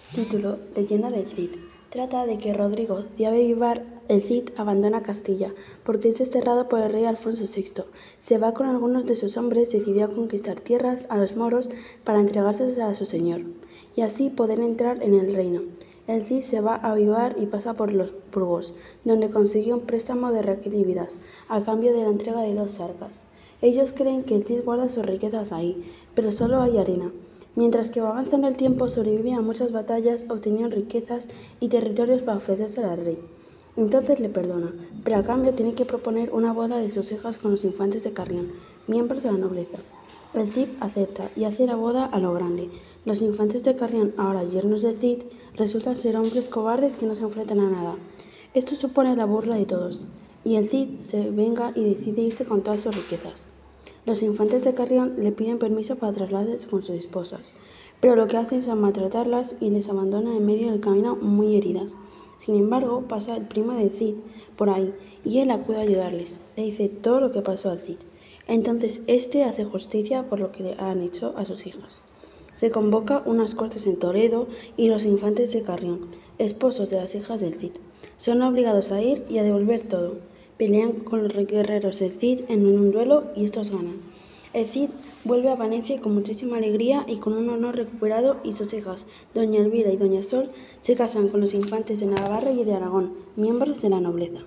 Título: Leyenda del Cid. Trata de que Rodrigo de Vivar el Cid abandona Castilla porque es desterrado por el rey Alfonso VI. Se va con algunos de sus hombres decidido a conquistar tierras a los moros para entregárselas a su señor y así poder entrar en el reino. El Cid se va a Vivar y pasa por los Burgos, donde consigue un préstamo de requeridas a cambio de la entrega de 2 arcas. Ellos creen que el Cid guarda sus riquezas ahí, pero solo hay arena. Mientras que va avanzando el tiempo, sobrevive a muchas batallas, obteniendo riquezas y territorios para ofrecérselo al rey. Entonces le perdona, pero a cambio tiene que proponer una boda de sus hijas con los infantes de Carrión, miembros de la nobleza. El Cid acepta y hace la boda a lo grande. Los infantes de Carrión, ahora yernos del Cid, resultan ser hombres cobardes que no se enfrentan a nada. Esto supone la burla de todos, y el Cid se venga y decide irse con todas sus riquezas. Los infantes de Carrión le piden permiso para trasladarse con sus esposas, pero lo que hacen son maltratarlas y les abandonan en medio del camino muy heridas. Sin embargo, pasa el primo del Cid por ahí y él acude a ayudarles. Le dice todo lo que pasó al Cid. Entonces este hace justicia por lo que le han hecho a sus hijas. Se convoca unas cortes en Toledo y los infantes de Carrión, esposos de las hijas del Cid, son obligados a ir y a devolver todo. Pelean con los guerreros del Cid en un duelo y estos ganan. El Cid vuelve a Valencia con muchísima alegría y con un honor recuperado, y sus hijas, doña Elvira y doña Sol, se casan con los infantes de Navarra y de Aragón, miembros de la nobleza.